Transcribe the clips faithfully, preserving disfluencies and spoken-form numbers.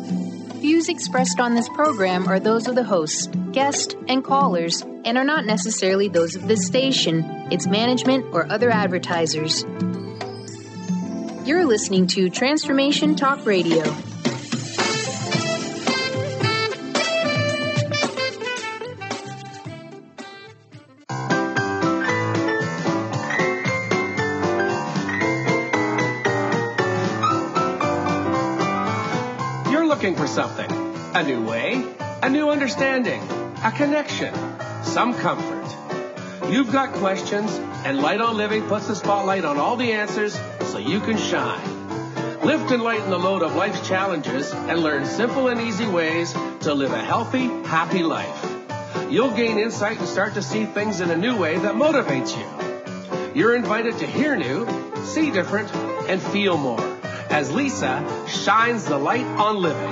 Views expressed on this program are those of the hosts, guests, and callers, and are not necessarily those of this station, its management, or other advertisers. You're listening to Transformation Talk Radio. Looking for something, a new way, a new understanding, a connection, some comfort. You've got questions, and Light on Living puts the spotlight on all the answers so you can shine. Lift and lighten the load of life's challenges and learn simple and easy ways to live a healthy, happy life. You'll gain insight and start to see things in a new way that motivates you. You're invited to hear new, see different, and feel more as Lisa shines the light on living.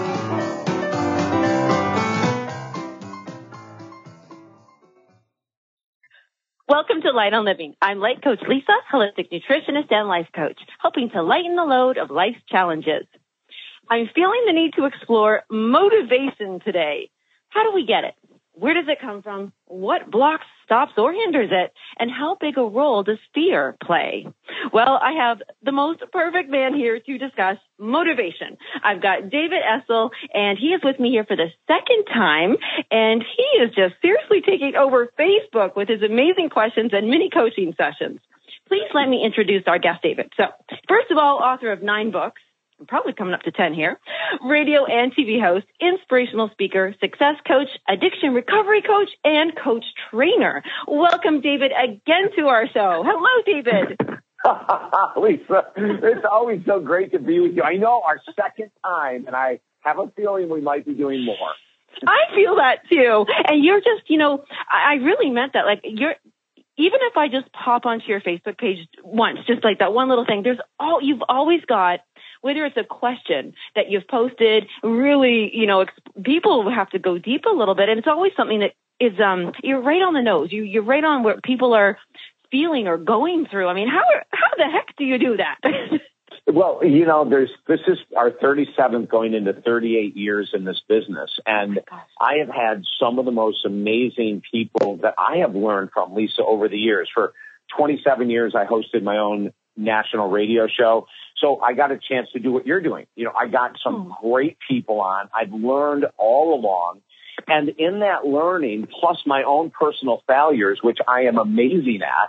Welcome to Light on Living. I'm Light Coach Lisa, holistic nutritionist and life coach, helping to lighten the load of life's challenges. I'm feeling the need to explore motivation today. How do we get it? Where does it come from? What blocks, stops, or hinders it? And how big a role does fear play? Well, I have the most perfect man here to discuss motivation. I've got David Essel, and he is with me here for the second time, and he is just seriously taking over Facebook with his amazing questions and mini coaching sessions. Please let me introduce our guest, David. So, first of all, author of nine books. I'm probably coming up to ten here. Radio and T V host, inspirational speaker, success coach, addiction recovery coach, and coach trainer. Welcome, David, again to our show. Hello, David. Lisa, it's always so great to be with you. I know our second time, and I have a feeling we might be doing more. I feel that too. And you're just, you know, I really meant that. Like, you're, even if I just pop onto your Facebook page once, just like that one little thing, there's all, you've always got, whether it's a question that you've posted, really, you know, people have to go deep a little bit. And it's always something that is, um, you're right on the nose. You, you're right on where people are feeling or going through. I mean, how, how the heck do you do that? Well, you know, there's, this is our thirty-seventh going into thirty-eight years in this business. And oh I have had some of the most amazing people that I have learned from, Lisa, over the years. For twenty-seven years, I hosted my own national radio show. So I got a chance to do what you're doing. You know, I got some oh. great people on. I've learned all along. And in that learning, plus my own personal failures, which I am amazing at,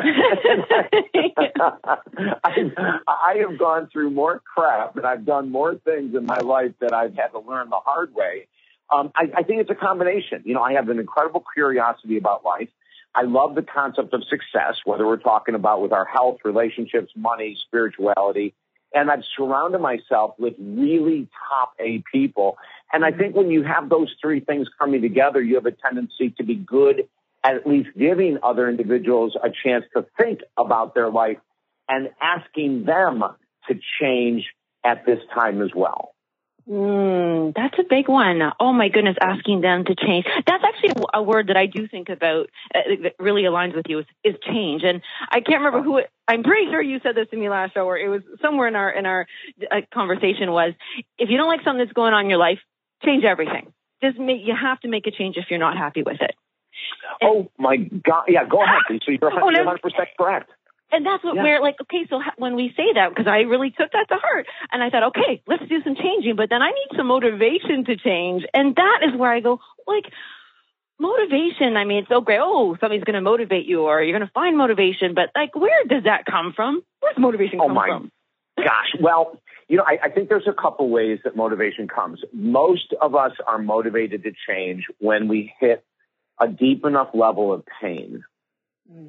I, I have gone through more crap and I've done more things in my life that I've had to learn the hard way. Um, I, I think it's a combination. You know, I have an incredible curiosity about life. I love the concept of success, whether we're talking about with our health, relationships, money, spirituality. And I've surrounded myself with really top A people. And I think when you have those three things coming together, you have a tendency to be good at least giving other individuals a chance to think about their life and asking them to change at this time as well. Mm, that's a big one. Oh my goodness, asking them to change. That's actually a word that I do think about uh, that really aligns with you is, is change. And I can't remember who it, I'm pretty sure you said this to me last show, or it was somewhere in our, in our uh, conversation was, if you don't like something that's going on in your life, change everything. Just make, you have to make a change if you're not happy with it. And, oh my God. Yeah, go ahead. So you're one hundred percent correct. And that's what yeah. we're like, okay, so when we say that, because I really took that to heart, and I thought, okay, let's do some changing, but then I need some motivation to change. And that is where I go, like, motivation, I mean, it's so great. Oh, somebody's going to motivate you, or you're going to find motivation, but like, where does that come from? Where's motivation come oh my from? Gosh, well, you know, I, I think there's a couple ways that motivation comes. Most of us are motivated to change when we hit a deep enough level of pain. Mm.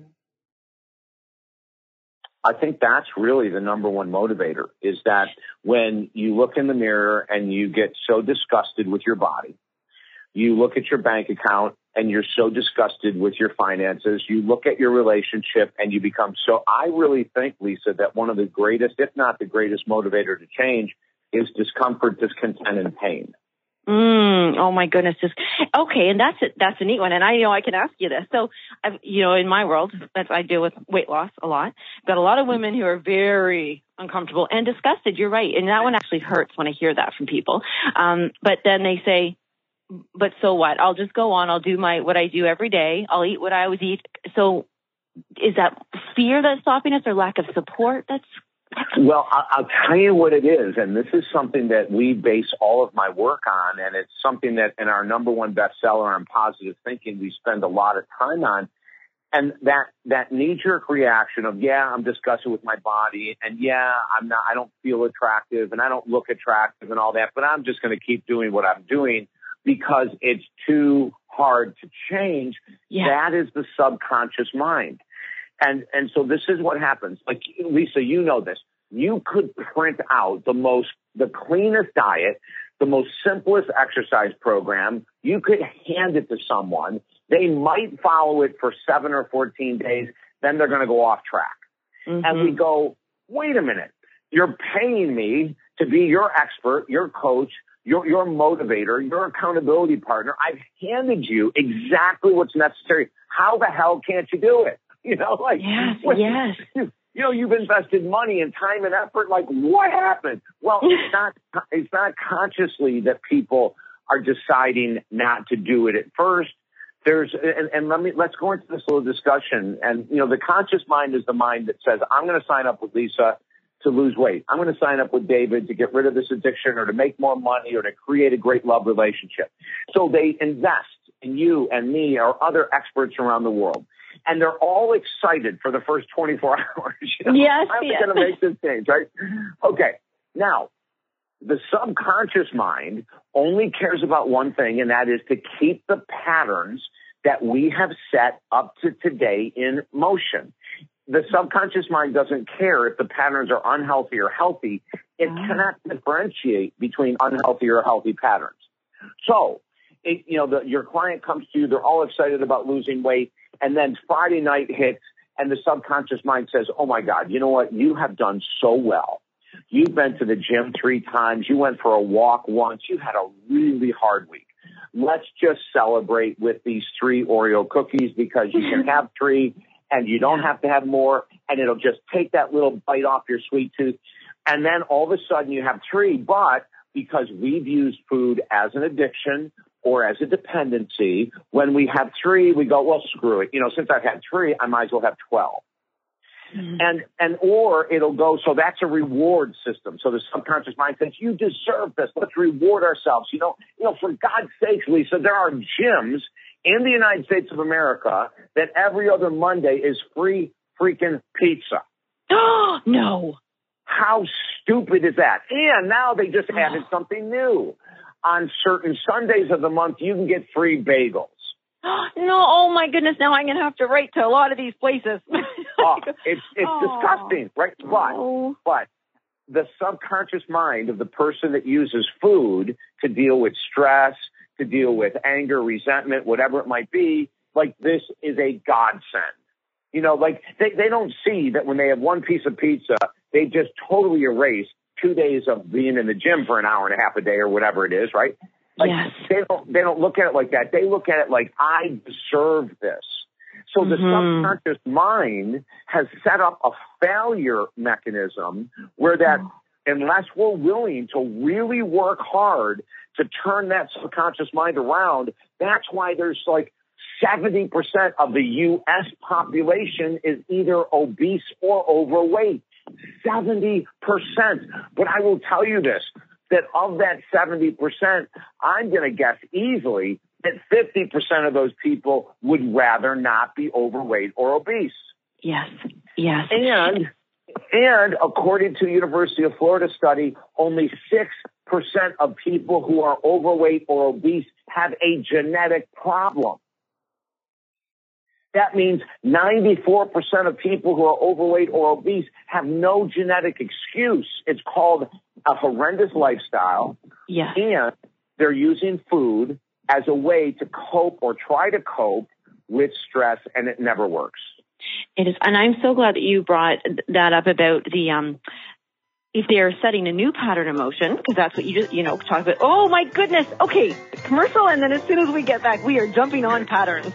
I think that's really the number one motivator, is that when you look in the mirror and you get so disgusted with your body, you look at your bank account and you're so disgusted with your finances, you look at your relationship and you become so, I really think, Lisa, that one of the greatest, if not the greatest motivator to change is discomfort, discontent, and pain. Mm, oh my goodness. Okay. And that's, that's a neat one. And I know I can ask you this. So I've, you know, in my world, that's, I deal with weight loss a lot. I've got a lot of women who are very uncomfortable and disgusted. You're right. And that one actually hurts when I hear that from people. Um, but then they say, but so what? I'll just go on. I'll do my, what I do every day. I'll eat what I always eat. So is that fear that's stopping us or lack of support that's Well, I'll tell you what it is, and this is something that we base all of my work on, and it's something that in our number one bestseller on positive thinking, we spend a lot of time on. And that, that knee-jerk reaction of, yeah, I'm disgusted with my body, and yeah, I'm not, I don't feel attractive, and I don't look attractive and all that, but I'm just going to keep doing what I'm doing because it's too hard to change. Yeah. That is the subconscious mind. And, and so this is what happens. Like, Lisa, you know this. You could print out the most, the cleanest diet, the most simplest exercise program. You could hand it to someone. They might follow it for seven or fourteen days. Then they're going to go off track. Mm-hmm. And we go, wait a minute. You're paying me to be your expert, your coach, your, your motivator, your accountability partner. I've handed you exactly what's necessary. How the hell can't you do it? You know, like, yes, what, yes. You, you know, you've invested money and time and effort. Like, what happened? Well, it's not, it's not consciously that people are deciding not to do it at first. There's, and, and let me, let's go into this little discussion. And, you know, the conscious mind is the mind that says, I'm going to sign up with Lisa to lose weight. I'm going to sign up with David to get rid of this addiction or to make more money or to create a great love relationship. So they invest in you and me or other experts around the world. And they're all excited for the first twenty-four hours. You know? Yes, I'm yes. going to make this change, right? Okay. Now, the subconscious mind only cares about one thing, and that is to keep the patterns that we have set up to today in motion. The subconscious mind doesn't care if the patterns are unhealthy or healthy. It mm. cannot differentiate between unhealthy or healthy patterns. So, it, you know, the, your client comes to you, they're all excited about losing weight. And then Friday night hits and the subconscious mind says, oh my God, you know what? You have done so well. You've been to the gym three times. You went for a walk once. You had a really hard week. Let's just celebrate with these three Oreo cookies because you can have three and you don't have to have more. And it'll just take that little bite off your sweet tooth. And then all of a sudden you have three, but because we've used food as an addiction or as a dependency, when we have three, we go, well, screw it. You know, since I've had three, I might as well have twelve. Mm-hmm. And, and, or it'll go, so that's a reward system. So the subconscious mind says, you deserve this. Let's reward ourselves. You know, you know, for God's sake, Lisa, there are gyms in the United States of America that every other Monday is free freaking pizza. Oh, no. How stupid is that? And now they just added something new. On certain Sundays of the month, you can get free bagels. No, oh my goodness, now I'm going to have to write to a lot of these places. oh, it's it's oh. disgusting, right? But, oh. but the subconscious mind of the person that uses food to deal with stress, to deal with anger, resentment, whatever it might be, like this is a godsend. You know, like they, they don't see that when they have one piece of pizza, they just totally erase two days of being in the gym for an hour and a half a day or whatever it is, right? Like yes. they don't they don't look at it like that. They look at it like, I deserve this. So mm-hmm. the subconscious mind has set up a failure mechanism where that oh. unless we're willing to really work hard to turn that subconscious mind around, that's why there's like seventy percent of the U S population is either obese or overweight. seventy percent. But I will tell you this, that of that seventy percent, I'm going to guess easily that fifty percent of those people would rather not be overweight or obese. Yes, yes. And, and according to the University of Florida study, only six percent of people who are overweight or obese have a genetic problem. That means ninety-four percent of people who are overweight or obese have no genetic excuse. It's called a horrendous lifestyle. Yeah. And they're using food as a way to cope or try to cope with stress, and it never works. It is. And I'm so glad that you brought that up about the, um, if they're setting a new pattern in motion, because that's what you just, you know, talk about. Oh my goodness. Okay. Commercial. And then as soon as we get back, we are jumping on patterns.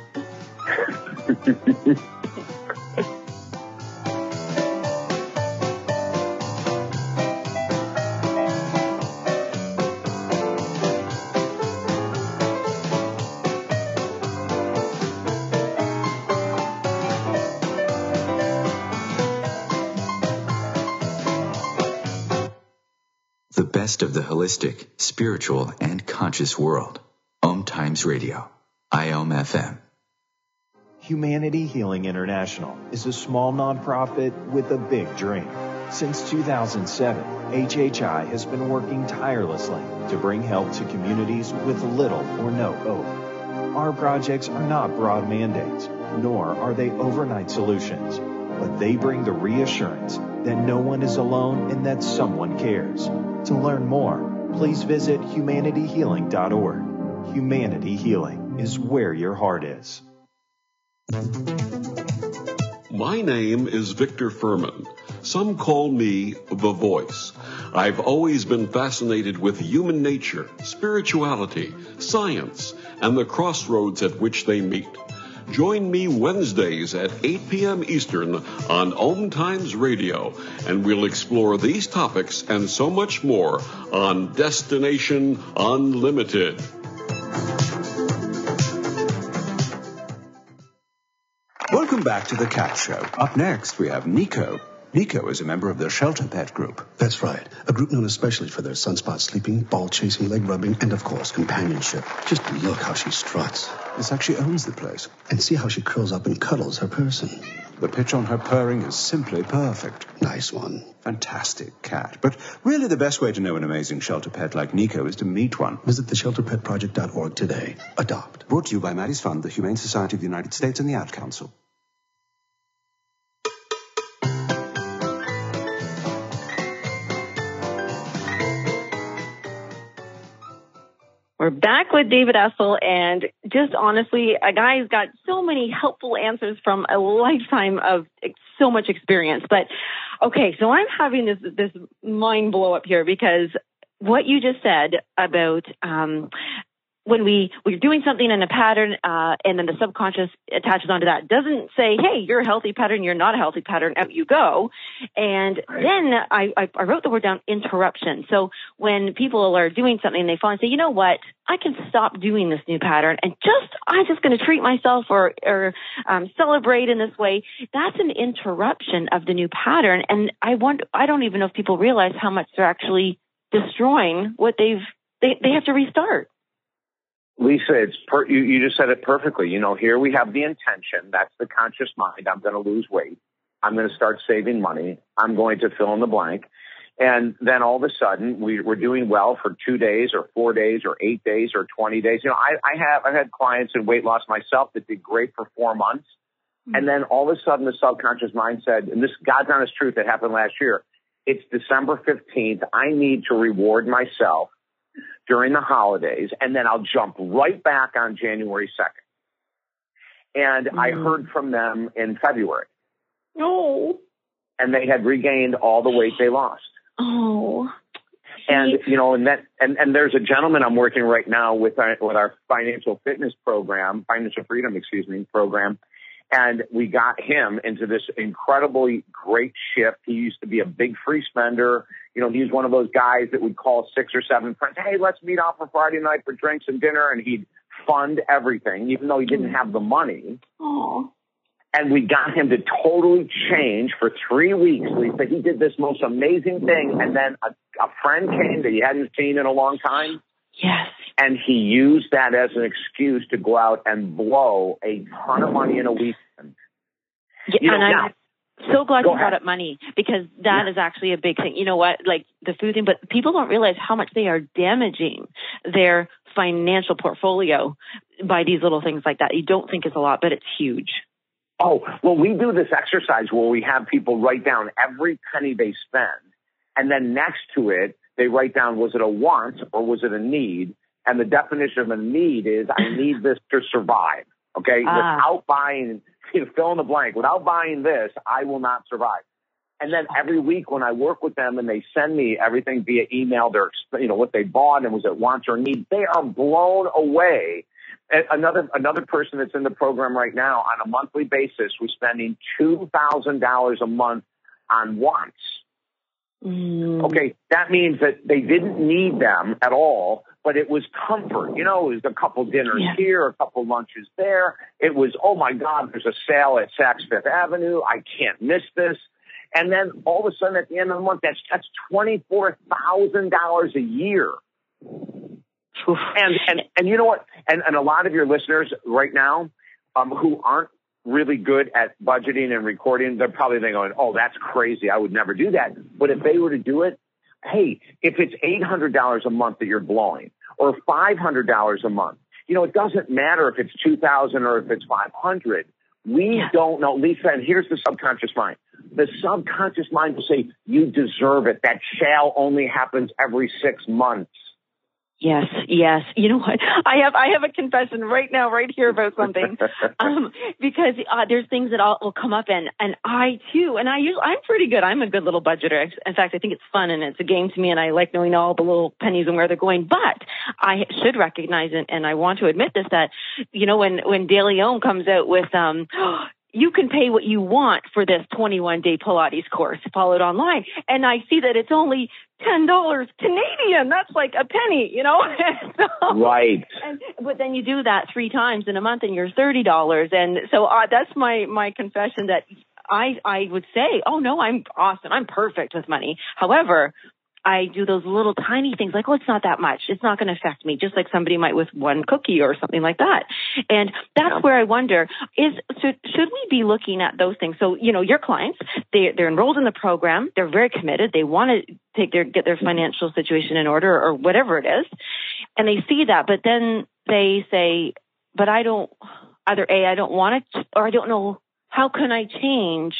The best of the holistic, spiritual, and conscious world. Om Times Radio. I O M F M. Humanity Healing International is a small nonprofit with a big dream. Since two thousand seven, H H I has been working tirelessly to bring help to communities with little or no hope. Our projects are not broad mandates, nor are they overnight solutions, but they bring the reassurance that no one is alone and that someone cares. To learn more, please visit humanity healing dot org. Humanity Healing is where your heart is. My name is Victor Furman. Some call me The Voice. I've always been fascinated with human nature, spirituality, science, and the crossroads at which they meet. Join me Wednesdays at eight p.m. Eastern on Om Times Radio, and we'll explore these topics and so much more on Destination Unlimited. Welcome back to the Cat Show. Up next, we have Nico. Nico is a member of the Shelter Pet Group. That's right. A group known especially for their sunspot sleeping, ball chasing, leg rubbing, and of course, companionship. Just look how she struts. It's like she owns the place. And see how she curls up and cuddles her person. The pitch on her purring is simply perfect. Nice one. Fantastic cat. But really the best way to know an amazing shelter pet like Nico is to meet one. Visit the shelter pet project dot org today. Adopt. Brought to you by Maddie's Fund, the Humane Society of the United States, and the Ad Council. We're back with David Essel, and just honestly, a guy who's got so many helpful answers from a lifetime of so much experience. But okay, so I'm having this this mind blow up here, because what you just said about um, when we we're doing something in a pattern, uh, and then the subconscious attaches onto that, doesn't say, "Hey, you're a healthy pattern. You're not a healthy pattern." Out you go. And right. then I, I, I wrote the word down, interruption. So when people are doing something, they fall and say, "You know what? I can stop doing this new pattern, and just I'm just going to treat myself or or um, celebrate in this way." That's an interruption of the new pattern, and I wonder. I don't even know if people realize how much they're actually destroying what they've. They they have to restart. Lisa, it's per, you, you just said it perfectly. You know, here we have the intention. That's the conscious mind. I'm going to lose weight. I'm going to start saving money. I'm going to fill in the blank. And then all of a sudden, we, we're doing well for two days or four days or eight days or twenty days. You know, I, I have I've had clients in weight loss myself that did great for four months. Mm-hmm. And then all of a sudden, the subconscious mind said, and this God's honest truth that happened last year, it's December fifteenth. I need to reward myself during the holidays, and then I'll jump right back on January second. And mm. I heard from them in February. Oh. And they had regained all the weight they lost. Oh. And, you know, and that, and, and there's a gentleman I'm working right now with our, with our financial fitness program, financial freedom, excuse me, program. And we got him into this incredibly great shift. He used to be a big free spender. You know, he was one of those guys that would call six or seven friends. Hey, let's meet out for Friday night for drinks and dinner. And he'd fund everything, even though he didn't have the money. Oh. And we got him to totally change for three weeks, Lisa. He did this most amazing thing. And then a, a friend came that he hadn't seen in a long time. Yes. And he used that as an excuse to go out and blow a ton of money in a weekend. Yeah, you know, and I'm now, so glad you brought ahead. up money, because that yeah. is actually a big thing. You know what? Like the food thing, but people don't realize how much they are damaging their financial portfolio by these little things like that. You don't think it's a lot, but it's huge. Oh, well, we do this exercise where we have people write down every penny they spend, and then next to it, they write down, was it a want or was it a need? And the definition of a need is, I need this to survive. Okay. Ah. Without buying, you know, fill in the blank, without buying this, I will not survive. And then every week when I work with them and they send me everything via email, their, you know, what they bought and was it wants or needs, they are blown away. And another, another person that's in the program right now on a monthly basis was spending two thousand dollars a month on wants. Mm. Okay. That means that they didn't need them at all, but it was comfort. You know, it was a couple dinners yeah. here, a couple lunches there. It was, oh my God, there's a sale at Saks Fifth Avenue. I can't miss this. And then all of a sudden at the end of the month, that's, that's twenty-four thousand dollars a year. And, and, and you know what? And, and a lot of your listeners right now, um, who aren't really good at budgeting and recording, they're probably thinking, oh, that's crazy. I would never do that. But if they were to do it, hey, if it's eight hundred dollars a month that you're blowing or five hundred dollars a month, you know, it doesn't matter if it's two thousand or if it's five hundred. We yeah. don't know, Lisa, and here's the subconscious mind. The subconscious mind will say, you deserve it. That shall only happens every six months. Yes, yes. You know what? I have I have a confession right now, right here about something, um, because uh, there's things that all will come up, and and I too, and I usually I'm pretty good. I'm a good little budgeter. In fact, I think it's fun and it's a game to me, and I like knowing all the little pennies and where they're going. But I should recognize it, and I want to admit this, that you know when when De Leon comes out with um. you can pay what you want for this twenty-one day Pilates course, follow it online. And I see that it's only ten dollars Canadian. That's like a penny, you know? so, right. And, but then you do that three times in a month and you're thirty dollars. And so uh, that's my, my confession that I, I would say, oh no, I'm awesome. I'm perfect with money. However, I do those little tiny things like, oh, it's not that much. It's not going to affect me, just like somebody might with one cookie or something like that. And that's yeah. where I wonder, is should, should we be looking at those things? So, you know, your clients, they, they're enrolled in the program. They're very committed. They want to take their get their financial situation in order or whatever it is. And they see that. But then they say, but I don't, either A, I don't want it, or I don't know, how can I change?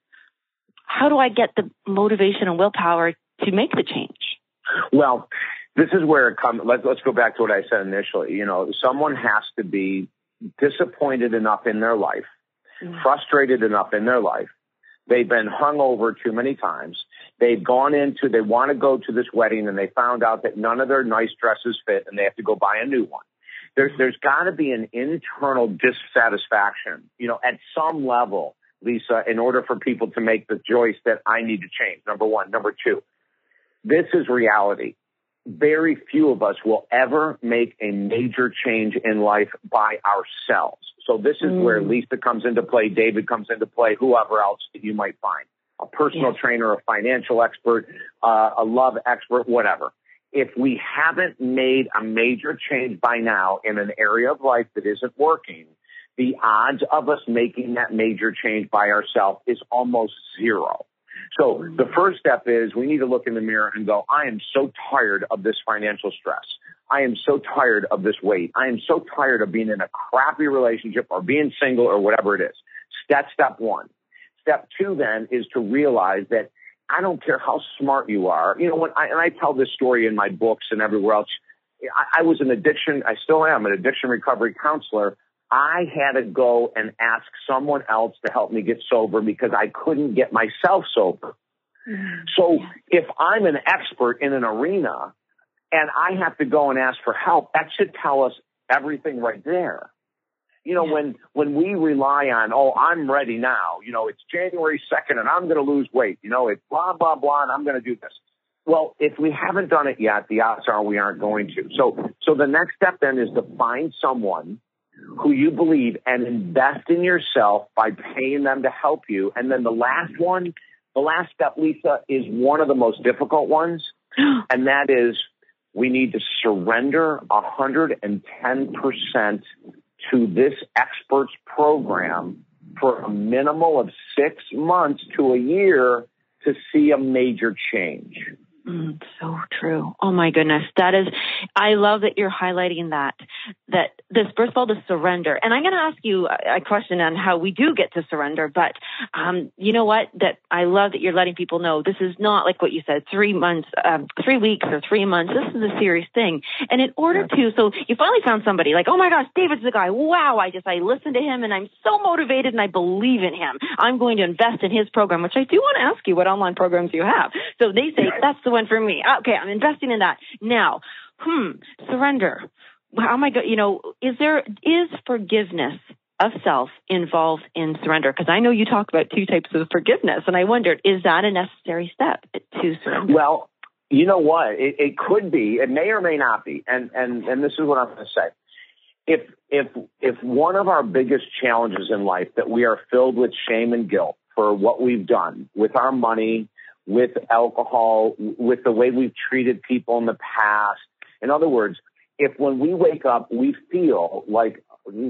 How do I get the motivation and willpower to make the change? Well, this is where it comes. Let's, let's go back to what I said initially. You know, someone has to be disappointed enough in their life, mm-hmm. frustrated enough in their life. They've been hung over too many times. They've gone into, they want to go to this wedding and they found out that none of their nice dresses fit and they have to go buy a new one. There's, there's got to be an internal dissatisfaction, you know, at some level, Lisa, in order for people to make the choice that I need to change. Number one. Number two. This is reality. Very few of us will ever make a major change in life by ourselves. So this is mm. where Lisa comes into play, David comes into play, whoever else that you might find. A personal yeah. trainer, a financial expert, uh, a love expert, whatever. If we haven't made a major change by now in an area of life that isn't working, the odds of us making that major change by ourselves is almost zero. So the first step is we need to look in the mirror and go, I am so tired of this financial stress. I am so tired of this weight. I am so tired of being in a crappy relationship or being single or whatever it is. That's step one. Step two then is to realize that I don't care how smart you are. You know, when I, and I tell this story in my books and everywhere else. I, I was an addiction. I still am an addiction recovery counselor. I had to go and ask someone else to help me get sober because I couldn't get myself sober. Mm-hmm. So if I'm an expert in an arena and I have to go and ask for help, that should tell us everything right there. You know, yeah. when, when we rely on, oh, I'm ready now, you know, it's January second and I'm going to lose weight, you know, it's blah, blah, blah, and I'm going to do this. Well, if we haven't done it yet, the odds are we aren't going to. So, so the next step then is to find someone who you believe and invest in yourself by paying them to help you. And then the last one, the last step, Lisa, is one of the most difficult ones. And that is we need to surrender one hundred ten percent to this experts program for a minimum of six months to a year to see a major change. Mm, so true. Oh my goodness. That is, I love that you're highlighting that, that this, first of all, the surrender. And I'm going to ask you a, a question on how we do get to surrender. But um, you know what? That I love that you're letting people know this is not like what you said, three months, um, three weeks or three months. This is a serious thing. And in order to, so you finally found somebody like, oh my gosh, David's the guy. Wow. I just, I listened to him and I'm so motivated and I believe in him. I'm going to invest in his program, which I do want to ask you what online programs you have. So they say, that's the one for me. Okay. I'm investing in that. Now, hmm, surrender. How am I go? You know, is there, is forgiveness of self involved in surrender? Because I know you talk about two types of forgiveness, and I wondered, is that a necessary step to surrender? Well, you know what? It, it could be. It may or may not be. And and and this is what I'm going to say. If if if one of our biggest challenges in life that we are filled with shame and guilt for what we've done with our money, with alcohol, with the way we've treated people in the past, in other words, if when we wake up, we feel like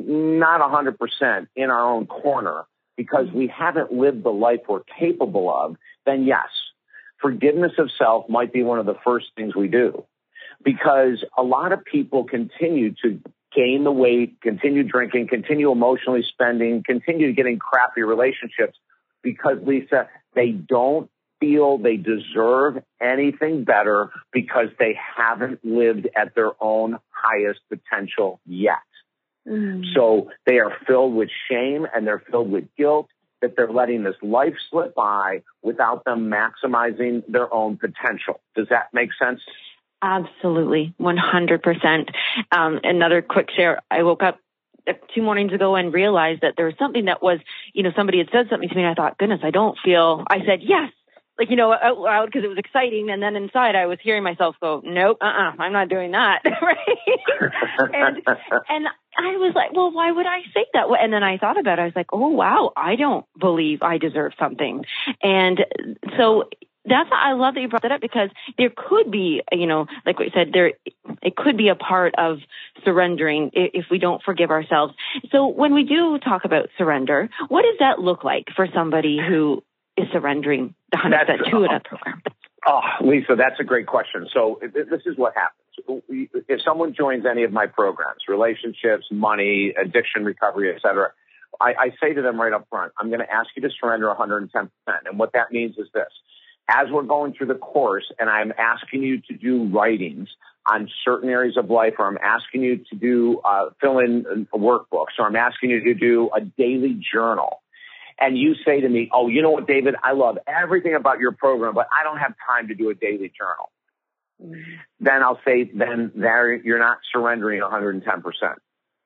not one hundred percent in our own corner because we haven't lived the life we're capable of, then yes, forgiveness of self might be one of the first things we do. Because a lot of people continue to gain the weight, continue drinking, continue emotionally spending, continue getting crappy relationships because, Lisa, they don't feel they deserve anything better because they haven't lived at their own highest potential yet. Mm. So they are filled with shame and they're filled with guilt that they're letting this life slip by without them maximizing their own potential. Does that make sense? Absolutely. one hundred percent. Um, another quick share. I woke up two mornings ago and realized that there was something that was, you know, somebody had said something to me and I thought, goodness, I don't feel, I said, yes. Like, you know, out loud because it was exciting. And then inside I was hearing myself go, nope, uh-uh, I'm not doing that. Right. and, and I was like, well, why would I say that? And then I thought about it. I was like, oh, wow, I don't believe I deserve something. And so that's, I love that you brought that up because there could be, you know, like what you said, there, it could be a part of surrendering if we don't forgive ourselves. So when we do talk about surrender, what does that look like for somebody who is surrendering the one hundred percent to that program? Oh, Lisa, that's a great question. So this is what happens. If someone joins any of my programs, relationships, money, addiction recovery, et cetera, I, I say to them right up front, I'm going to ask you to surrender one hundred ten percent. And what that means is this. As we're going through the course and I'm asking you to do writings on certain areas of life, or I'm asking you to do uh, fill in workbooks, or I'm asking you to do a daily journal, and you say to me, oh, you know what, David, I love everything about your program, but I don't have time to do a daily journal. Mm-hmm. Then I'll say, then there you're not surrendering one hundred ten percent.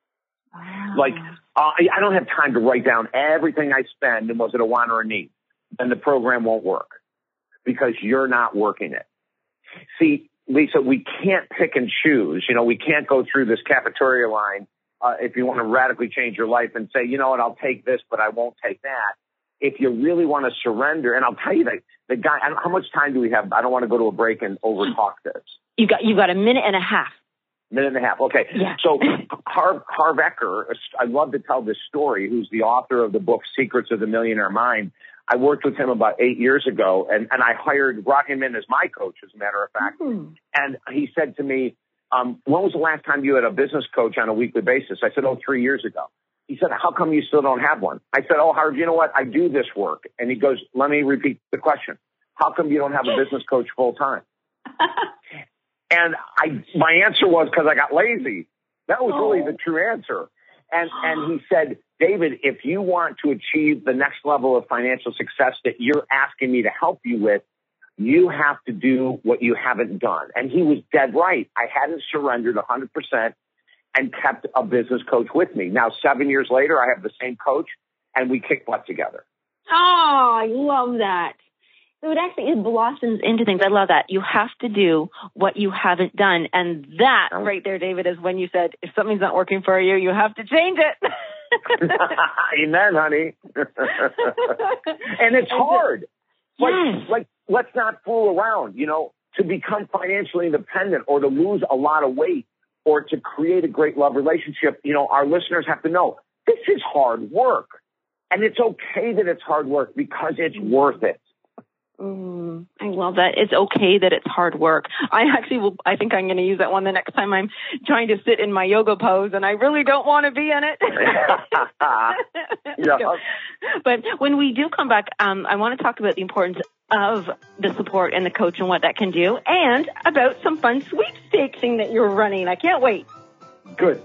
Wow. Like, uh, I don't have time to write down everything I spend, and was it a want or a need? Then the program won't work because you're not working it. See, Lisa, we can't pick and choose. You know, we can't go through this cafeteria line Uh, if you want to radically change your life and say, you know what, I'll take this, but I won't take that. If you really want to surrender, and I'll tell you that the guy, I don't, how much time do we have? I don't want to go to a break and over talk this. You got, you got a minute and a half. Minute and a half. Okay. Yeah. So Harv, Harv Eker, I love to tell this story, who's the author of the book Secrets of the Millionaire Mind. I worked with him about eight years ago, and, and I hired, brought him in as my coach, as a matter of fact. Mm-hmm. And he said to me, Um, when was the last time you had a business coach on a weekly basis? I said, oh, three years ago. He said, how come you still don't have one? I said, oh, Harv, you know what? I do this work. And he goes, let me repeat the question. How come you don't have a business coach full time? And I, my answer was because I got lazy. That was really the true answer. And, and he said, David, if you want to achieve the next level of financial success that you're asking me to help you with, you have to do what you haven't done. And he was dead right. I hadn't surrendered one hundred percent and kept a business coach with me. Now, seven years later, I have the same coach, and we kick butt together. Oh, I love that. So it actually it blossoms into things. I love that. You have to do what you haven't done. And that oh. right there, David, is when you said, if something's not working for you, you have to change it. Amen, honey. And it's hard. Like, yes. like, let's not fool around. You know, to become financially independent or to lose a lot of weight or to create a great love relationship, you know, our listeners have to know this is hard work. And it's okay that it's hard work because it's worth it. Mm, I love that. It's okay that it's hard work. I actually will, I think I'm going to use that one the next time I'm trying to sit in my yoga pose and I really don't want to be in it. Yeah. So, but when we do come back, um, I want to talk about the importance of the support and the coach and what that can do, and about some fun sweepstakes thing that you're running. I can't wait. Good.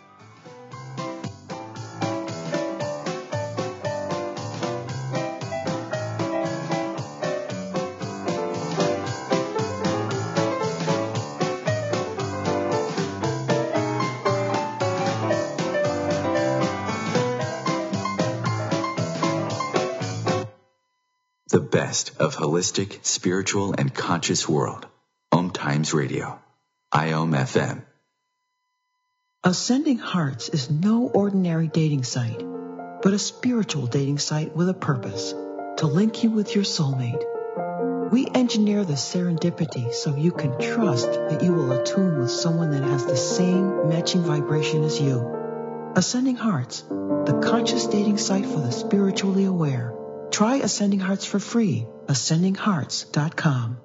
The best of holistic, spiritual, and conscious world. Om Times Radio. I O M F M. Ascending Hearts is no ordinary dating site, but a spiritual dating site with a purpose, to link you with your soulmate. We engineer the serendipity so you can trust that you will attune with someone that has the same matching vibration as you. Ascending Hearts, the conscious dating site for the spiritually aware. Try Ascending Hearts for free. ascending hearts dot com.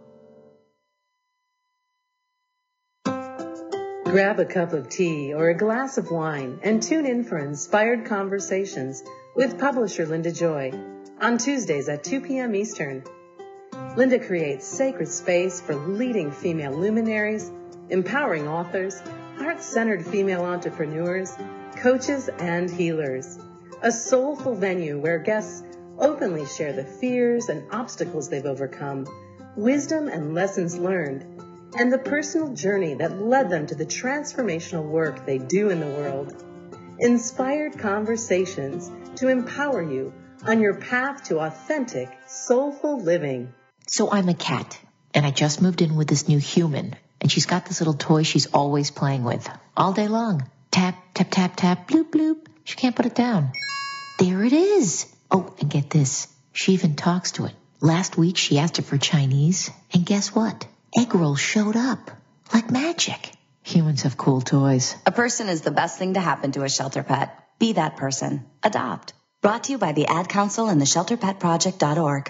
Grab a cup of tea or a glass of wine and tune in for Inspired Conversations with publisher Linda Joy on Tuesdays at two p.m. Eastern. Linda creates sacred space for leading female luminaries, empowering authors, heart-centered female entrepreneurs, coaches, and healers. A soulful venue where guests openly share the fears and obstacles they've overcome, wisdom and lessons learned, and the personal journey that led them to the transformational work they do in the world. Inspired Conversations to empower you on your path to authentic, soulful living. So I'm a cat, and I just moved in with this new human, and she's got this little toy she's always playing with, all day long. Tap, tap, tap, tap, bloop, bloop. She can't put it down. There it is. Oh, and get this. She even talks to it. Last week, she asked it for Chinese, and guess what? Egg rolls showed up. Like magic. Humans have cool toys. A person is the best thing to happen to a shelter pet. Be that person. Adopt. Brought to you by the Ad Council and the shelter pet project dot org.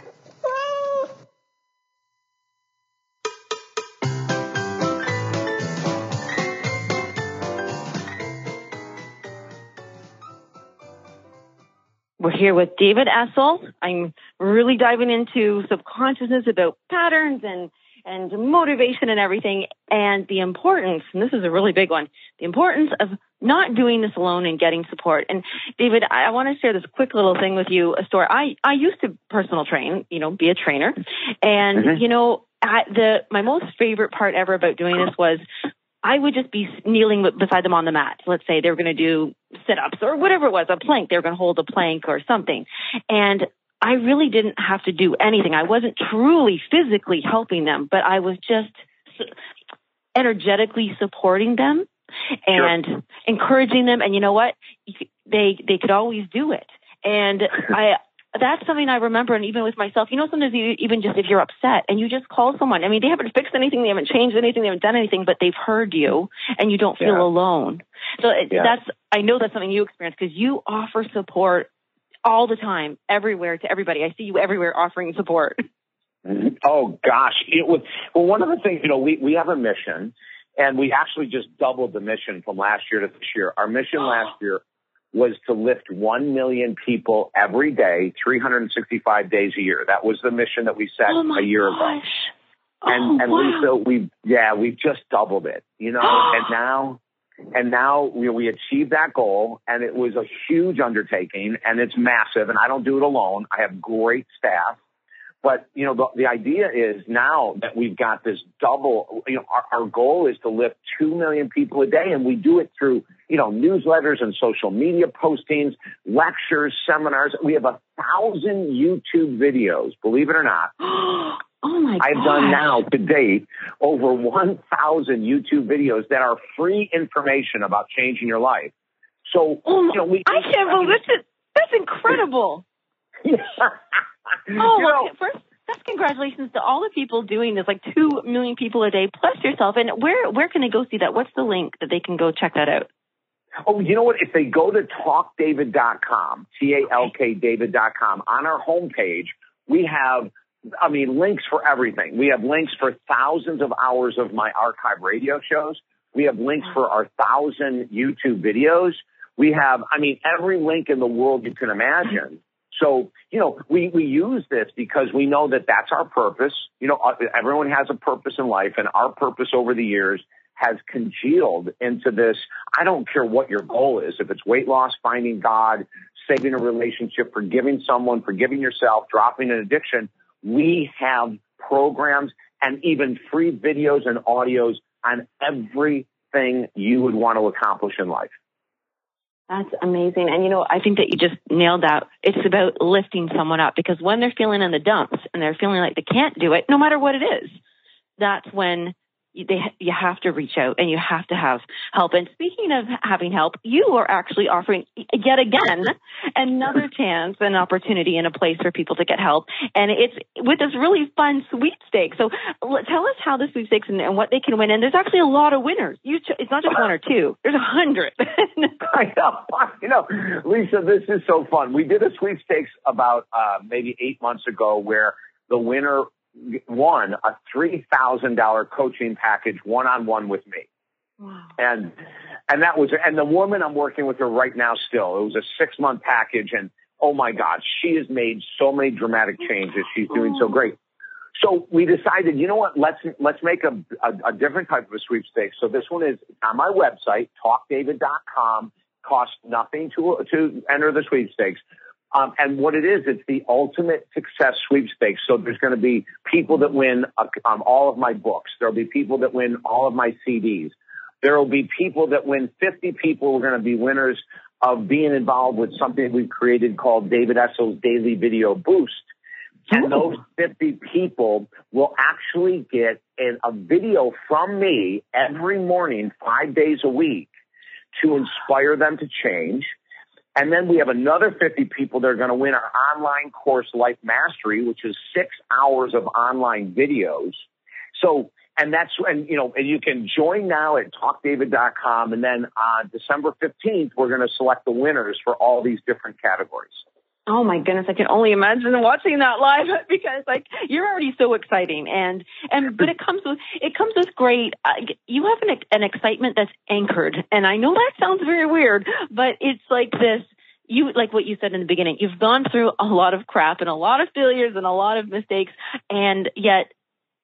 We're here with David Essel. I'm really diving into subconsciousness about patterns and, and motivation and everything, and the importance, and this is a really big one, the importance of not doing this alone and getting support. And David, I, I want to share this quick little thing with you, a story. I, I used to personal train, you know, be a trainer. And, mm-hmm. you know, I, the my most favorite part ever about doing this was I would just be kneeling beside them on the mat. Let's say they were going to do sit-ups or whatever it was, a plank. They were going to hold a plank or something. And I really didn't have to do anything. I wasn't truly physically helping them, but I was just energetically supporting them and sure. encouraging them. And you know what? They they could always do it. And I that's something I remember, and even with myself, you know, sometimes you, even just if you're upset and you just call someone, I mean, they haven't fixed anything, they haven't changed anything, they haven't done anything, but they've heard you and you don't feel yeah. alone. So yeah. that's, I know that's something you experience because you offer support all the time, everywhere, to everybody. I see you everywhere offering support. Oh, gosh. It was, well, one of the things, you know, we, we have a mission, and we actually just doubled the mission from last year to this year. Our mission last year was to lift one million people every day, three hundred sixty-five days a year. That was the mission that we set oh a year gosh. ago. And, oh, and wow. Lisa, we yeah, we've just doubled it, you know, and now, and now we, we achieved that goal, and it was a huge undertaking, and it's massive, and I don't do it alone. I have great staff. But, you know, the, the idea is now that we've got this double, you know, our, our goal is to lift two million people a day, and we do it through, you know, newsletters and social media postings, lectures, seminars. We have a thousand YouTube videos, believe it or not. Oh, my God. I've done now to date over one thousand YouTube videos that are free information about changing your life. So, oh, you know, we. I can't believe this. That's incredible. Yeah. Oh, you well, know, first, that's congratulations to all the people doing this, like two million people a day, plus yourself. And where where can they go see that? What's the link that they can go check that out? Oh, you know what? If they go to talk david dot com, T A L K David dot com, on our homepage, we have I mean, links for everything. We have links for thousands of hours of my archive radio shows. We have links for our thousand YouTube videos. We have, I mean, every link in the world you can imagine. So, you know, we, we use this because we know that that's our purpose. You know, everyone has a purpose in life, and our purpose over the years has congealed into this. I don't care what your goal is. If it's weight loss, finding God, saving a relationship, forgiving someone, forgiving yourself, dropping an addiction, we have programs and even free videos and audios on everything you would want to accomplish in life. That's amazing. And, you know, I think that you just nailed that. It's about lifting someone up, because when they're feeling in the dumps and they're feeling like they can't do it, no matter what it is, that's when you, they, you have to reach out and you have to have help. And speaking of having help, you are actually offering yet again another chance, an opportunity, and a place for people to get help. And it's with this really fun sweepstakes. So tell us how the sweepstakes and, and what they can win. And there's actually a lot of winners. You, it's not just one or two. There's a hundred. I know. You know, Lisa, this is so fun. We did a sweepstakes about uh, maybe eight months ago where the winner won a three thousand dollars coaching package one-on-one with me. Wow. And, and that was, and the woman I'm working with her right now still, it was a six month package. And oh my God, she has made so many dramatic changes. She's doing so great. So we decided, you know what, let's, let's make a, a, a different type of a sweepstakes. So this one is on my website, talk david dot com, costs nothing to, to enter the sweepstakes. Um, and what it is, it's the ultimate success sweepstakes. So there's going to be people that win uh, um, all of my books. There'll be people that win all of my C Ds. There will be people that win fifty people who are going to be winners of being involved with something we've created called David Essel's Daily Video Boost. And those fifty people will actually get an, a video from me every morning, five days a week, to inspire them to change. And then we have another fifty people that are going to win our online course, Life Mastery, which is six hours of online videos. So, and that's, and you know, and you can join now at talk david dot com. And then on December fifteenth, we're going to select the winners for all these different categories. Oh my goodness, I can only imagine watching that live, because like you're already so exciting, and and but it comes with it comes with great. Uh, you have an an excitement that's anchored, and I know that sounds very weird, but it's like this. You like what you said in the beginning. You've gone through a lot of crap and a lot of failures and a lot of mistakes, and yet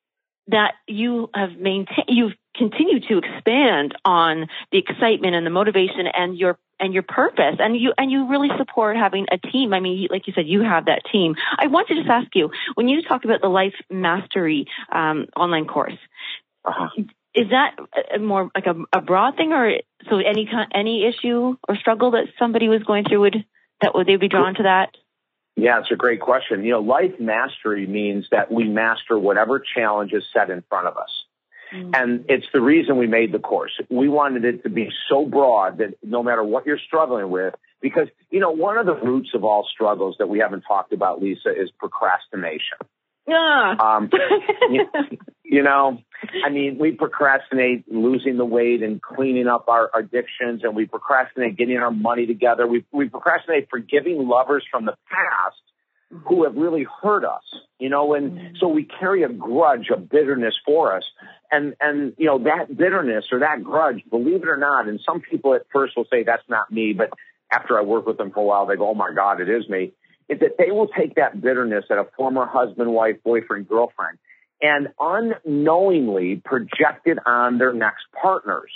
that you have maintained. You've continued to expand on the excitement and the motivation and your and your purpose, and you and you really support having a team. I mean, like you said, you have that team. I want to just ask you, when you talk about the Life Mastery um, online course, uh-huh. is that a, more like a, a broad thing, or so any any issue or struggle that somebody was going through would that would they be drawn to that? Yeah, it's a great question. You know, Life Mastery means that we master whatever challenge is set in front of us. Mm-hmm. And it's the reason we made the course. We wanted it to be so broad that no matter what you're struggling with, because, you know, one of the roots of all struggles that we haven't talked about, Lisa, is procrastination. Yeah. Um, you, you know, I mean, we procrastinate losing the weight and cleaning up our addictions, and we procrastinate getting our money together. We, we procrastinate forgiving lovers from the past who have really hurt us, you know, and so we carry a grudge, a bitterness for us. And, and, you know, that bitterness or that grudge, believe it or not, and some people at first will say that's not me, but after I work with them for a while, they go, oh my God, it is me. Is that they will take that bitterness at a former husband, wife, boyfriend, girlfriend, and unknowingly project it on their next partners.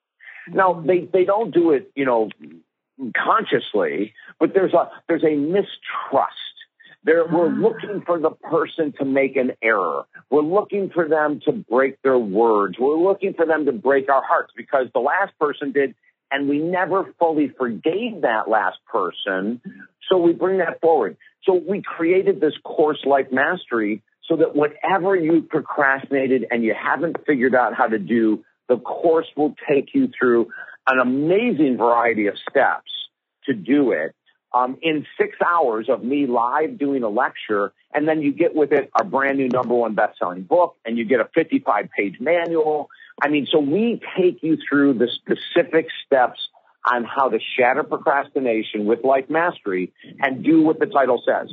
Now, they, they don't do it, you know, consciously, but there's a, there's a mistrust. There, we're looking for the person to make an error. We're looking for them to break their words. We're looking for them to break our hearts because the last person did, and we never fully forgave that last person. So we bring that forward. So we created this course, Life Mastery, so that whatever you procrastinated and you haven't figured out how to do, the course will take you through an amazing variety of steps to do it. Um, in six hours of me live doing a lecture, and then you get with it our brand new number one best-selling book, and you get a fifty-five page manual. I mean, so we take you through the specific steps on how to shatter procrastination with Life Mastery and do what the title says.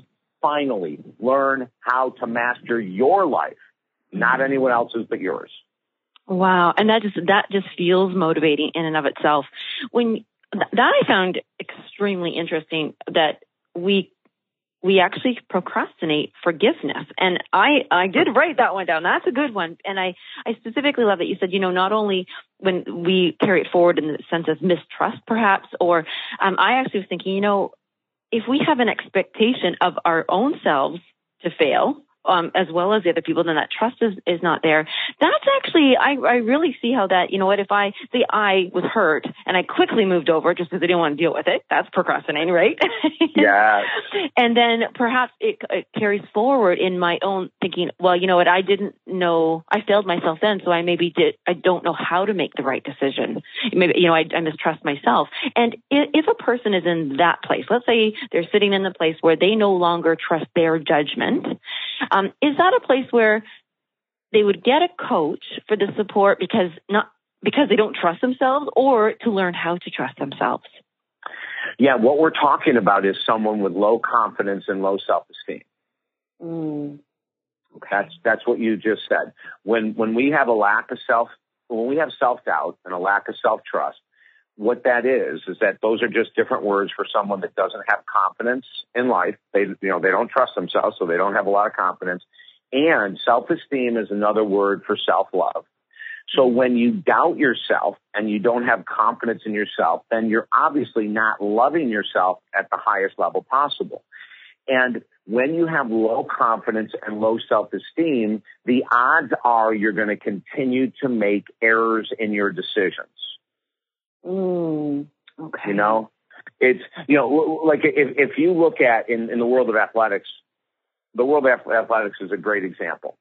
finally learn how to master your life, not anyone else's but yours. Wow. And that just, that just feels motivating in and of itself. When that I found extremely interesting, that we we actually procrastinate forgiveness. And I, I did write that one down. That's a good one. And I, I specifically love that you said, you know, not only when we carry it forward in the sense of mistrust, perhaps, or um, I actually was thinking, you know, if we have an expectation of our own selves to fail, Um, as well as the other people, then that trust is, is not there. That's actually, I, I really see how that, you know what, if I, say I was hurt and I quickly moved over just because I didn't want to deal with it, that's procrastinating, right? Yeah. And then perhaps it, it carries forward in my own thinking, well, you know what, I didn't know, I failed myself then, so I maybe did, I don't know how to make the right decision. Maybe, you know, I, I mistrust myself. And if, if a person is in that place, let's say they're sitting in the place where they no longer trust their judgment, Um, is that a place where they would get a coach for the support because not because they don't trust themselves, or to learn how to trust themselves? Yeah, what we're talking about is someone with low confidence and low self-esteem. Mm. Okay. That's that's what you just said. When when we have a lack of self, when we have self-doubt and a lack of self-trust, what that is is that those are just different words for someone that doesn't have confidence in life. They, you know, they don't trust themselves, so they don't have a lot of confidence. And self-esteem is another word for self-love. So when you doubt yourself and you don't have confidence in yourself, then you're obviously not loving yourself at the highest level possible. And when you have low confidence and low self-esteem, the odds are you're going to continue to make errors in your decisions. Mm, okay. You know, it's, you know, like if, if you look at in, in the world of athletics, the world of athletics is a great example.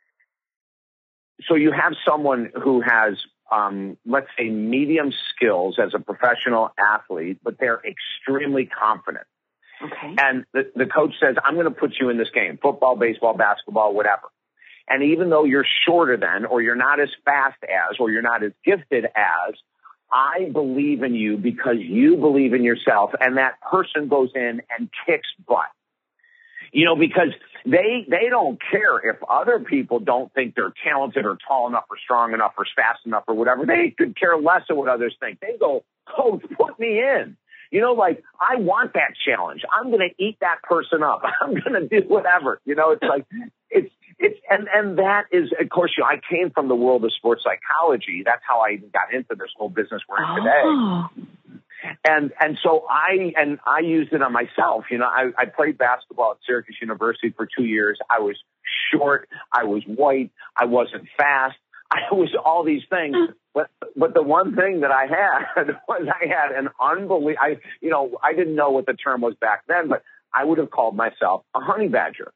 So you have someone who has, um, let's say, medium skills as a professional athlete, but they're extremely confident. Okay. And the, the coach says, I'm going to put you in this game, football, baseball, basketball, whatever. And even though you're shorter than, or you're not as fast as, or you're not as gifted as, I believe in you because you believe in yourself, and that person goes in and kicks butt. You know, because they they don't care if other people don't think they're talented or tall enough or strong enough or fast enough or whatever. They could care less of what others think. They go, coach, put me in. You know, like, I want that challenge. I'm going to eat that person up. I'm going to do whatever. You know, it's like, it's, it's, and, and that is, of course, you know, I came from the world of sports psychology. That's how I even got into this whole business we're in today. Oh. And, and so I, and I used it on myself. You know, I, I played basketball at Syracuse University for two years. I was short. I was white. I wasn't fast. I was all these things. But, but the one thing that I had was I had an unbelievable, I, you know, I didn't know what the term was back then, but I would have called myself a honey badger.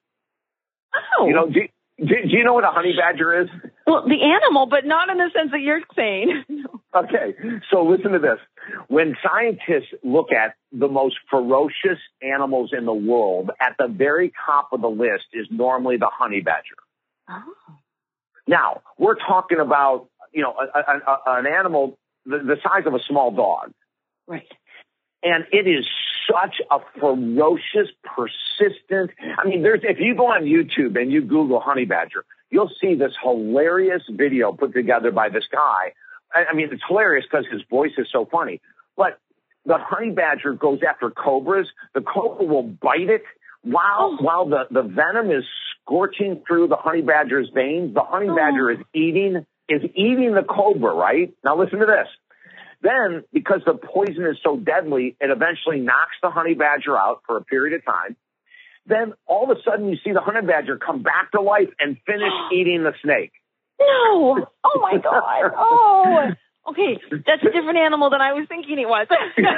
Oh. You know, do, do, do you know what a honey badger is? Well, the animal, but not in the sense that you're saying. Okay. So listen to this. When scientists look at the most ferocious animals in the world, at the very top of the list is normally the honey badger. Oh. Now, we're talking about, you know, a, a, a, an animal the, the size of a small dog. Right. And it is such a ferocious, persistent. I mean, there's, if you go on YouTube and you Google honey badger, you'll see this hilarious video put together by this guy. I, I mean, it's hilarious because his voice is so funny. But the honey badger goes after cobras. The cobra will bite it while, oh. while the, the venom is scorching through the honey badger's veins. The honey oh. badger is eating, is eating the cobra, right? Now listen to this. Then, because the poison is so deadly, it eventually knocks the honey badger out for a period of time. Then, all of a sudden, you see the honey badger come back to life and finish eating the snake. No! Oh, my God. Oh! Okay, that's a different animal than I was thinking it was.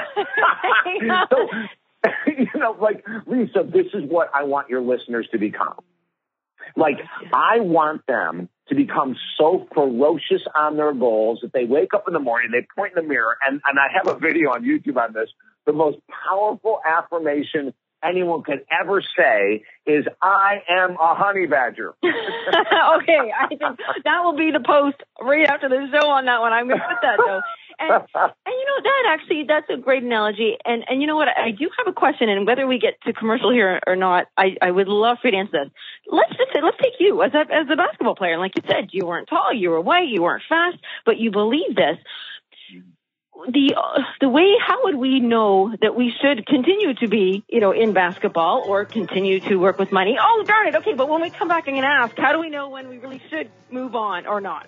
So, you know, like, Lisa, this is what I want your listeners to become. Like, I want them to become so ferocious on their goals that they wake up in the morning, they point in the mirror, and, and I have a video on YouTube on this. The most powerful affirmation anyone can ever say is, I am a honey badger. Okay, I think that will be the post right after the show on that one. I'm going to put that, though. And, and, you know, that actually, that's a great analogy. And, and you know what? I do have a question, and whether we get to commercial here or not, I, I would love for you to answer this. Let's just say, let's take you as a, as a basketball player. And like you said, you weren't tall, you were white, you weren't fast, but you believe this. The, uh, the way, how would we know that we should continue to be, you know, in basketball or continue to work with money? Oh, darn it. Okay. But when we come back, I'm going to ask, how do we know when we really should move on or not?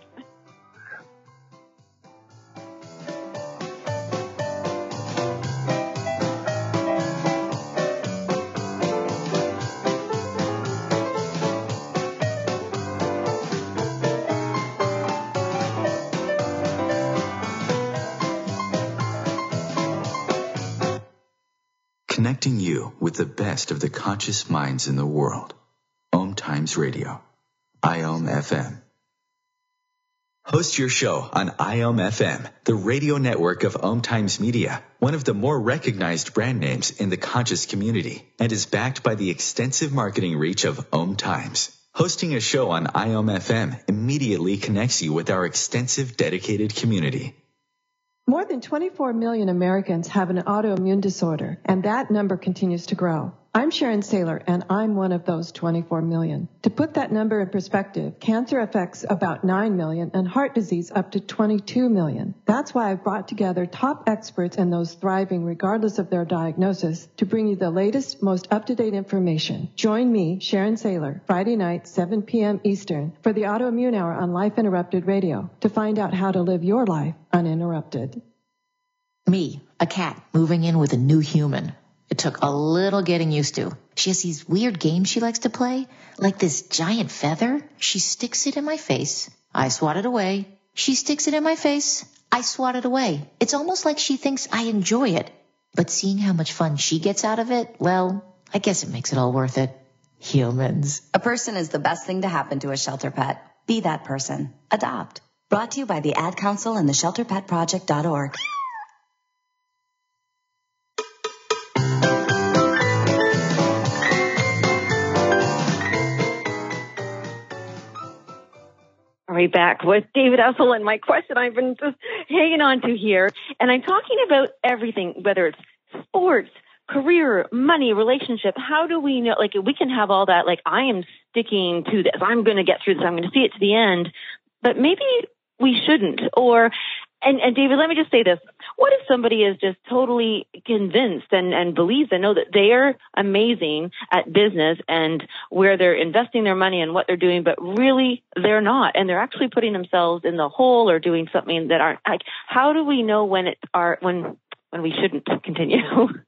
Connecting you with the best of the conscious minds in the world. Om Times Radio. I O M F M. Host your show on I O M F M, the radio network of Om Times Media, one of the more recognized brand names in the conscious community, and is backed by the extensive marketing reach of Om Times. Hosting a show on I O M F M immediately connects you with our extensive dedicated community. More than twenty-four million Americans have an autoimmune disorder, and that number continues to grow. I'm Sharon Saylor, and I'm one of those twenty-four million. To put that number in perspective, cancer affects about nine million and heart disease up to twenty-two million. That's why I've brought together top experts and those thriving regardless of their diagnosis to bring you the latest, most up-to-date information. Join me, Sharon Saylor, Friday night, seven p.m. Eastern, for the Autoimmune Hour on Life Interrupted Radio to find out how to live your life uninterrupted. Me, a cat, moving in with a new human. It took a little getting used to. She has these weird games she likes to play, like this giant feather. She sticks it in my face. I swat it away. She sticks it in my face. I swat it away. It's almost like she thinks I enjoy it. But seeing how much fun she gets out of it, well, I guess it makes it all worth it. Humans. A person is the best thing to happen to a shelter pet. Be that person. Adopt. Brought to you by the Ad Council and the shelter pet project dot org. Right back with David Essel, and my question I've been just hanging on to here. And I'm talking about everything, whether it's sports, career, money, relationship. How do we know, like, we can have all that, like, I am sticking to this. I'm going to get through this. I'm going to see it to the end. But maybe we shouldn't. Or, and, and David, let me just say this. What if somebody is just totally convinced and, and believes and know that they are amazing at business and where they're investing their money and what they're doing, but really they're not, and they're actually putting themselves in the hole or doing something that aren't, like, how do we know when it are, when, when we shouldn't continue?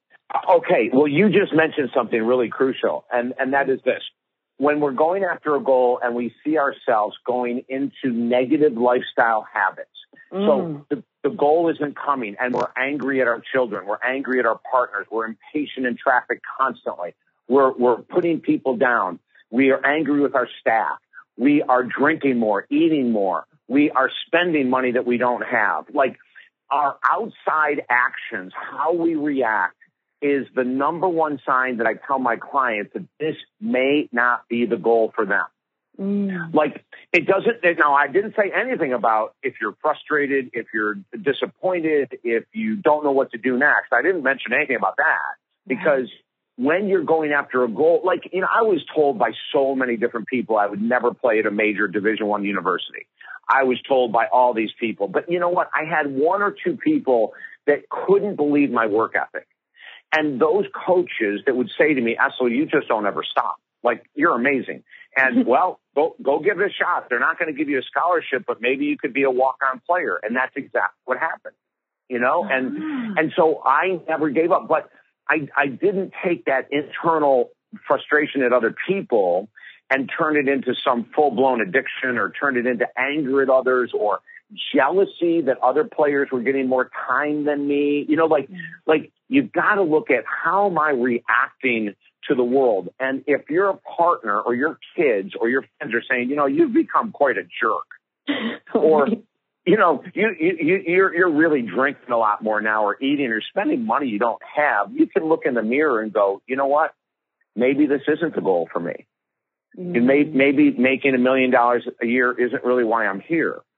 Okay. Well, you just mentioned something really crucial, and, and that is this. When we're going after a goal and we see ourselves going into negative lifestyle habits, mm. so the, the goal isn't coming and we're angry at our children, we're angry at our partners, we're impatient in traffic constantly, we're, we're putting people down, we are angry with our staff, we are drinking more, eating more, we are spending money that we don't have. Like, our outside actions, how we react, is the number one sign that I tell my clients that this may not be the goal for them. Mm. Like, it doesn't, now I didn't say anything about if you're frustrated, if you're disappointed, if you don't know what to do next. I didn't mention anything about that, because when you're going after a goal, like, you know, I was told by so many different people I would never play at a major Division One university. I was told by all these people, but you know what? I had one or two people that couldn't believe my work ethic. And those coaches that would say to me, Essel, you just don't ever stop. Like, you're amazing. And, well, go go give it a shot. They're not going to give you a scholarship, but maybe you could be a walk-on player. And that's exactly what happened, you know? And and so I never gave up. But I, I didn't take that internal frustration at other people and turn it into some full-blown addiction or turn it into anger at others or jealousy that other players were getting more time than me. You know, like, like you've got to look at how am I reacting to the world. And if you're a partner or your kids or your friends are saying, you know, you've become quite a jerk, or, you know, you, you, you're, you're really drinking a lot more now, or eating or spending money you don't have, you can look in the mirror and go, you know what? Maybe this isn't the goal for me. Mm-hmm. May, maybe making a million dollars a year isn't really why I'm here.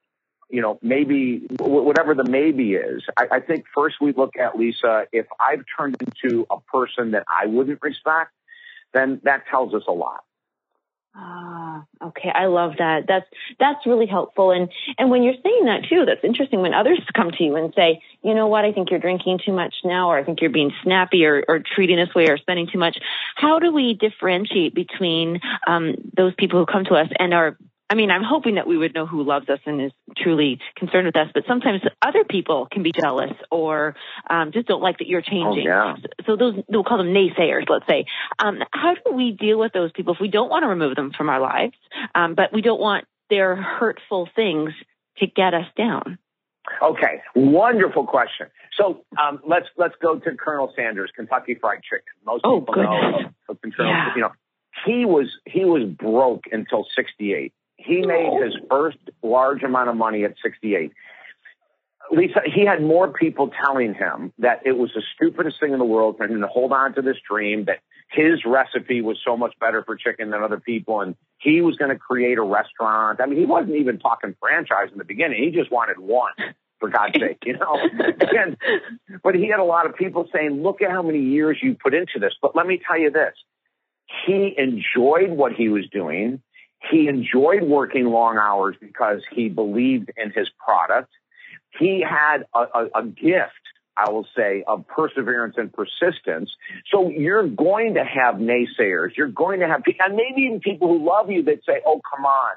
you know, maybe whatever the maybe is, I, I think first we look at, Lisa, if I've turned into a person that I wouldn't respect, then that tells us a lot. Ah, okay. I love that. That's, that's really helpful. And, and when you're saying that too, that's interesting when others come to you and say, you know what, I think you're drinking too much now, or I think you're being snappy or, or treating this way or spending too much. How do we differentiate between, um, those people who come to us and are, I mean, I'm hoping that we would know who loves us and is truly concerned with us, but sometimes other people can be jealous or um, just don't like that you're changing. Oh, yeah. So those, we'll call them naysayers, let's say. Um, how do we deal with those people if we don't want to remove them from our lives, um, but we don't want their hurtful things to get us down? Okay, wonderful question. So um, let's let's go to Colonel Sanders, Kentucky Fried Chicken. Most oh, people goodness. know of, of Colonel, yeah. you know, he was he was broke until sixty-eight. He made his first large amount of money at sixty-eight. Lisa, he had more people telling him that it was the stupidest thing in the world for him to hold on to this dream, that his recipe was so much better for chicken than other people, and he was going to create a restaurant. I mean, he wasn't even talking franchise in the beginning. He just wanted one, for God's sake, you know. And, but he had a lot of people saying, look at how many years you put into this. But let me tell you this. He enjoyed what he was doing. He enjoyed working long hours because he believed in his product. He had a, a, a gift, I will say, of perseverance and persistence. So you're going to have naysayers. You're going to have, and maybe even people who love you that say, oh, come on.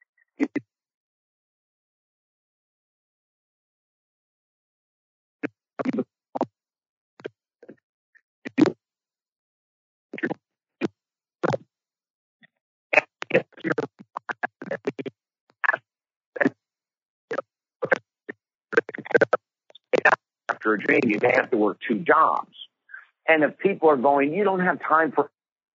After a dream, you may have to work two jobs. And if people are going, you don't have time for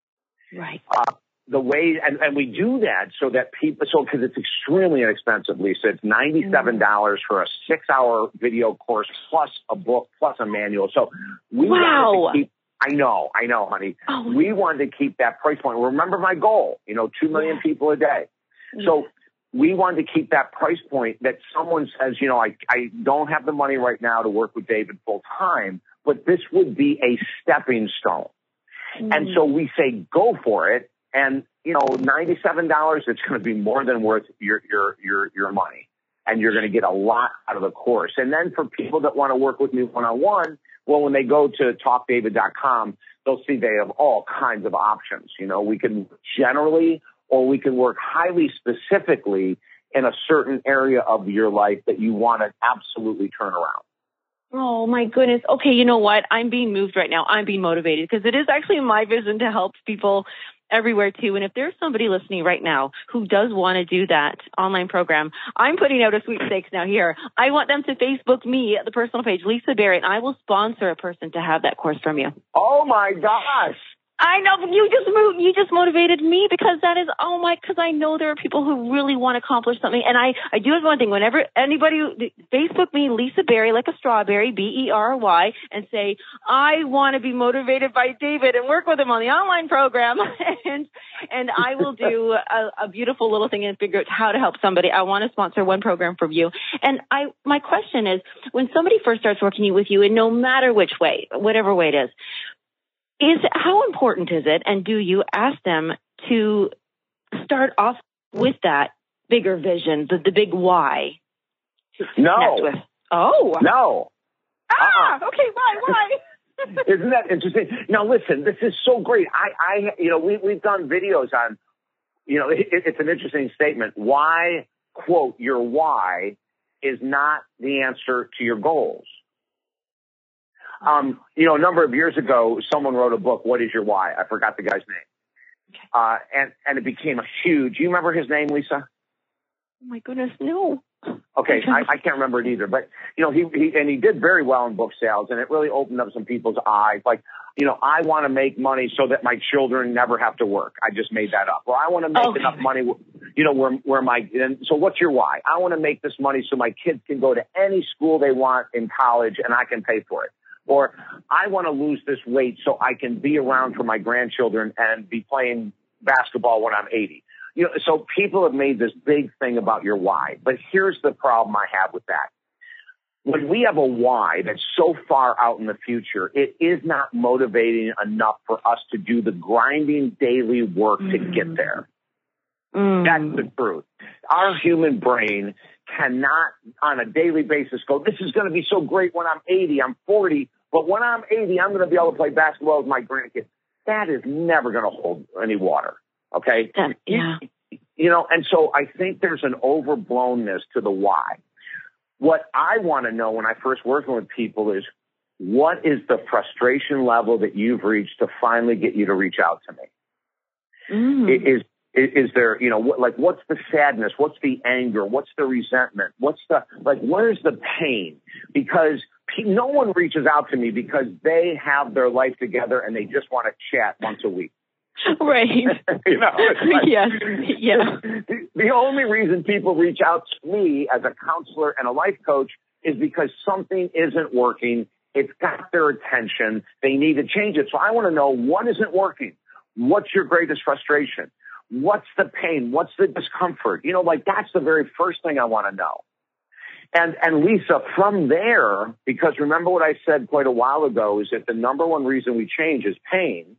right. Uh, the way, and, and we do that so that people, so because it's extremely inexpensive, Lisa. It's ninety-seven dollars for a six-hour video course plus a book plus a manual. So we wow. wanted to keep. I know, I know, honey. Oh. We wanted to keep that price point. Remember my goal, you know, two million yeah. people a day. Yeah. So we wanted to keep that price point that someone says, you know, I, I don't have the money right now to work with David full time, but this would be a stepping stone. Mm. And so we say, go for it. And, you know, ninety-seven dollars, it's going to be more than worth your, your, your, your money. And you're going to get a lot out of the course. And then for people that want to work with me one-on-one, well, when they go to talk david dot com, they'll see they have all kinds of options. You know, we can generally, or we can work highly specifically in a certain area of your life that you want to absolutely turn around. Oh, my goodness. Okay, you know what? I'm being moved right now. I'm being motivated because it is actually my vision to help people everywhere too. And if there's somebody listening right now who does want to do that online program, I'm putting out a sweepstakes now here. I want them to Facebook me at the personal page, Lisa Barrett, and I will sponsor a person to have that course from you. Oh my gosh. I know, but you just moved, you just motivated me because that is, oh my, because I know there are people who really want to accomplish something. And I, I do have one thing. Whenever anybody, Facebook me, Lisa Berry, like a strawberry, B E R Y, and say, I want to be motivated by David and work with him on the online program. and, and I will do a, a beautiful little thing and figure out how to help somebody. I want to sponsor one program from you. And I, my question is, when somebody first starts working with you, and no matter which way, whatever way it is, Is how important is it, and do you ask them to start off with that bigger vision, the, the big why? No. With? Oh. No. Ah, uh-uh. okay, why, why? Isn't that interesting? Now, listen, this is so great. I, I, you know, we, we've done videos on, you know, it, it's an interesting statement. Why, quote, your why is not the answer to your goals. Um, you know, a number of years ago, someone wrote a book, What is Your Why? I forgot the guy's name. Okay. Uh, and, and it became a huge, you remember his name, Lisa? Oh my goodness, no. Okay. I, I can't remember it either, but you know, he, he, and he did very well in book sales, and it really opened up some people's eyes. Like, you know, I want to make money so that my children never have to work. I just made that up. Or I want to make okay. enough money, you know, where, where my, and so what's your why? I want to make this money so my kids can go to any school they want in college and I can pay for it. Or I want to lose this weight so I can be around for my grandchildren and be playing basketball when I'm eighty. You know, so people have made this big thing about your why. But here's the problem I have with that. When we have a why that's so far out in the future, it is not motivating enough for us to do the grinding daily work mm. to get there. Mm. That's the truth. Our human brain cannot on a daily basis go, this is going to be so great when I'm eighty, I'm forty, but when I'm eighty, I'm going to be able to play basketball with my grandkids. That is never going to hold any water. Okay. Um, yeah. You, you know, and so I think there's an overblownness to the why. What I want to know when I first working with people is what is the frustration level that you've reached to finally get you to reach out to me? Mm. Is, is, is there, you know, what, like, what's the sadness? What's the anger? What's the resentment? What's the, like, where's the pain? Because no one reaches out to me because they have their life together and they just want to chat once a week. Right. you know, like, yeah. Yeah. The, the only reason people reach out to me as a counselor and a life coach is because something isn't working. It's got their attention. They need to change it. So I want to know what isn't working. What's your greatest frustration? What's the pain? What's the discomfort? You know, like that's the very first thing I want to know. And, and Lisa, from there, because remember what I said quite a while ago is that the number one reason we change is pain.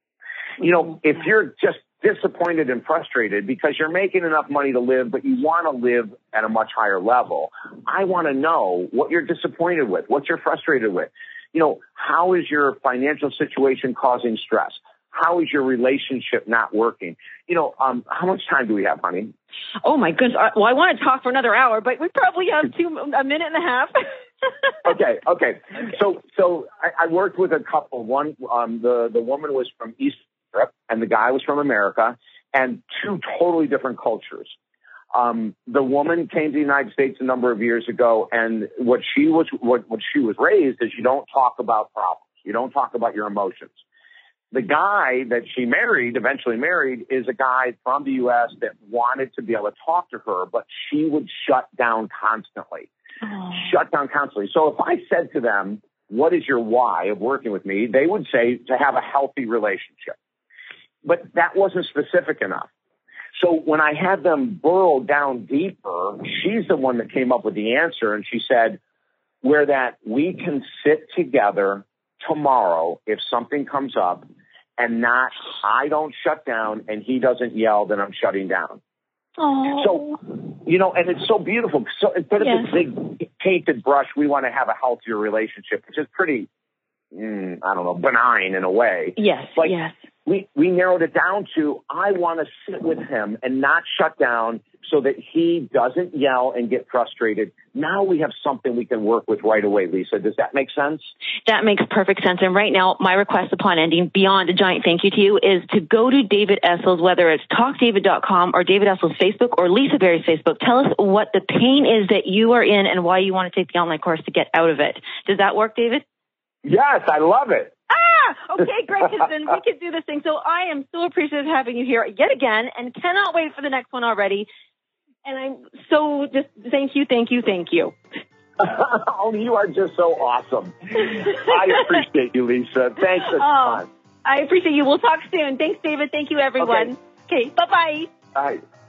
You know, if you're just disappointed and frustrated because you're making enough money to live, but you want to live at a much higher level, I want to know what you're disappointed with, what you're frustrated with. You know, how is your financial situation causing stress? How is your relationship not working? You know, um, how much time do we have, honey? Oh, my goodness. Well, I want to talk for another hour, but we probably have two, a minute and a half. okay, okay. So so I, I worked with a couple. One, um, the, the woman was from East Europe and the guy was from America, and two totally different cultures. Um, the woman came to the United States a number of years ago, and what she was what, what she was raised is you don't talk about problems. You don't talk about your emotions. The guy that she married, eventually married, is a guy from the U S that wanted to be able to talk to her, but she would shut down constantly. Oh. Shut down constantly. So if I said to them, what is your why of working with me? They would say to have a healthy relationship. But that wasn't specific enough. So when I had them burrow down deeper, she's the one that came up with the answer. And she said, where that we can sit together tomorrow if something comes up and not, I don't shut down and he doesn't yell, then I'm shutting down. Oh. So, you know, and it's so beautiful. So instead of yes. this big painted brush, we want to have a healthier relationship, which is pretty, mm, I don't know, benign in a way. Yes, like, yes. We, we narrowed it down to, I want to sit with him and not shut down so that he doesn't yell and get frustrated. Now we have something we can work with right away, Lisa. Does that make sense? That makes perfect sense. And right now, my request upon ending, beyond a giant thank you to you, is to go to David Essel's, whether it's talk david dot com or David Essel's Facebook or Lisa Berry's Facebook. Tell us what the pain is that you are in and why you want to take the online course to get out of it. Does that work, David? Yes, I love it. Ah, okay, great, because then we can do this thing. So I am so appreciative of having you here yet again and cannot wait for the next one already. And I'm so just thank you, thank you, thank you. Oh, you are just so awesome. I appreciate you, Lisa. Thanks a oh, ton. I appreciate you. We'll talk soon. Thanks, David. Thank you, everyone. Okay, okay, bye-bye. Bye.